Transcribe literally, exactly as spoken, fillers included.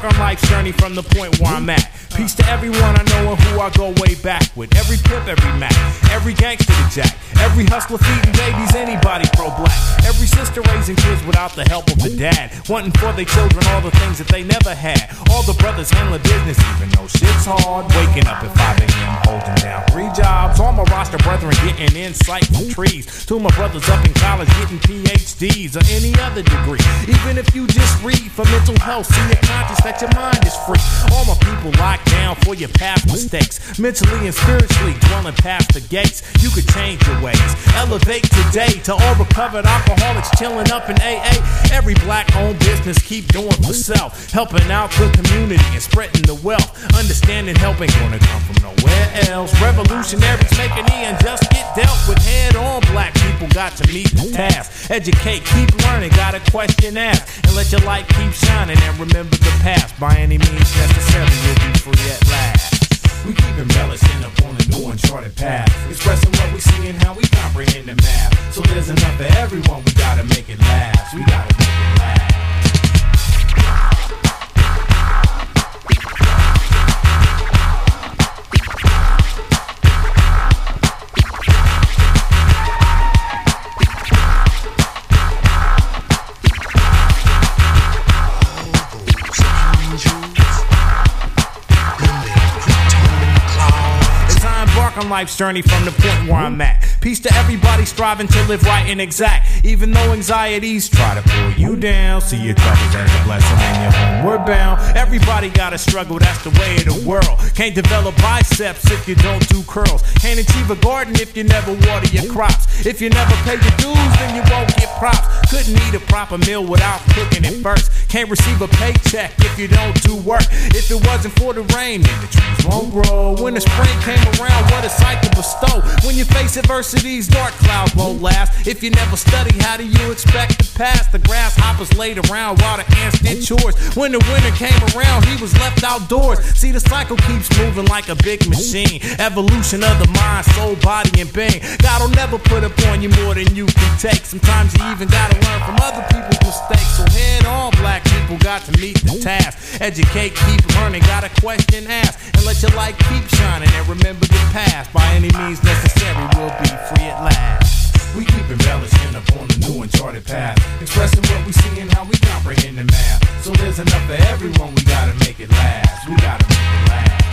on life's journey from the point where I'm at. Peace to everyone I know and who I go way back with. Every pimp, every Mac, every gangster to jack, every hustler feeding babies, anybody pro-black. Every sister raising kids without the help of a dad, wanting for their children all the things that they never had. All the brothers handling business even though shit's hard. Waking up at five a.m. holding down three jobs. All my roster brethren getting insight from trees. Two of my brothers up in college getting P H Ds or any other degree. Even if you just read for mental health, see your conscience that your mind is free. All my people locked down for your past mistakes, mentally and spiritually dwelling past the gates. You could change your ways, elevate today. To all recovered alcoholics chilling up in A A. Every black owned business keep doing for self, helping out the community and spreading the wealth. Understanding help ain't gonna come from nowhere else. Revolutionaries making the unjust get dealt with head on. Black people got to meet the task. Educate, keep learning, got a question asked, and let your light keep shining and remember the past. By any means necessary, you'll be free at last. We keep embellishing upon a new uncharted path, expressing what we see and how we comprehend the math. So there's enough for everyone, we gotta make it last. We gotta make it last. On life's journey from the point where I'm at. Peace to everybody striving to live right and exact. Even though anxieties try to pull you down, see your troubles as a blessing and you're homeward bound. Everybody gotta struggle, that's the way of the world. Can't develop biceps if you don't do curls. Can't achieve a garden if you never water your crops. If you never pay your dues, then you won't get props. Couldn't eat a proper meal without cooking it first. Can't receive a paycheck if you don't do work. If it wasn't for the rain, then the trees won't grow. When the spring came around, what a sight to bestow. When you face adversities, dark clouds won't last. If you never study, how do you expect to pass? The grasshoppers laid around while the ants did chores. When the winter came around, he was left outdoors. See, the cycle keeps moving like a big machine. Evolution of the mind, soul, body, and being. God'll never put upon you more than you can take. Sometimes you even gotta learn from other people's mistakes. So head on, black people got to meet the task. Educate, keep learning, got a question asked, and let your light keep shining and remember the past. By any means necessary, we'll be free at last. We keep embellishing upon the new uncharted path, expressing what we see and how we comprehend the math. So there's enough for everyone, we gotta make it last. We gotta make it last.